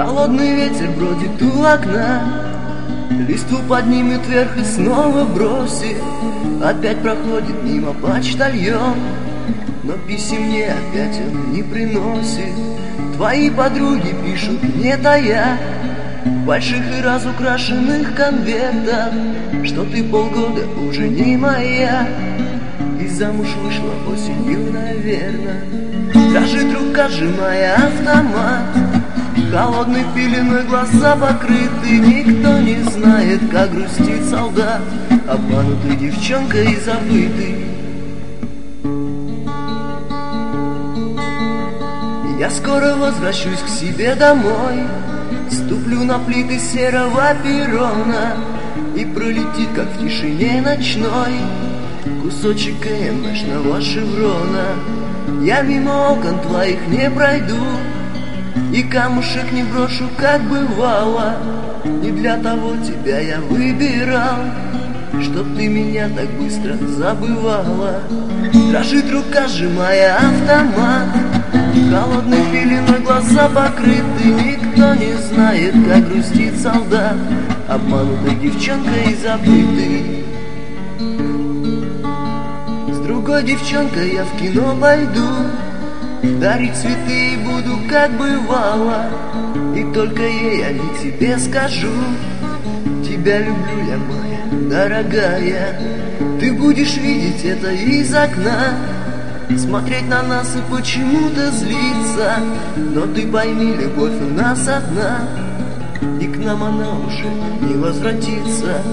Холодный ветер бродит у окна, листву поднимет вверх и снова бросит. Опять проходит мимо почтальон, но писем мне опять он не приносит. Твои подруги пишут не тая в больших и разукрашенных конвертах, что ты полгода уже не моя, и замуж вышла осенью, наверно. Дрожит рука, сжимая автомат, холодной пеленой глаза покрыты. Никто не знает, как грустит солдат, обманутый девчонкой и забытый. Я скоро возвращусь к себе домой, ступлю на плиты серого перрона, и пролетит, как в тишине ночной, кусочек КМшного шеврона. Я мимо окон твоих не пройду, и камушек не брошу, как бывало. Не для того тебя я выбирал, чтоб ты меня так быстро забывала. Дрожит рука, сжимая автомат, холодной пеленой глаза покрыты. Никто не знает, как грустит солдат, обманутой девчонкой и забытый. С другой девчонкой я в кино пойду, дарить цветы буду, как бывало, и только ей я не тебе скажу: тебя люблю я, моя дорогая. Ты будешь видеть это из окна, смотреть на нас и почему-то злиться. Но ты пойми, любовь у нас одна, и к нам она уже не возвратится.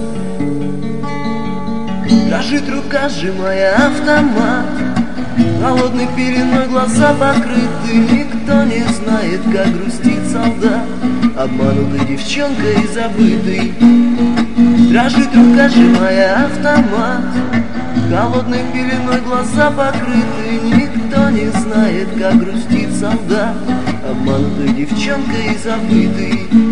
Дрожит рука, сжимая автомат, холодной пеленой глаза покрыты. Никто не знает, как грустит солдат, обманутой девчонкой и забытый. Дрожит рука, сжимая автомат, холодной пеленой глаза покрыты. Никто не знает, как грустит солдат, обманутой девчонкой и забытый.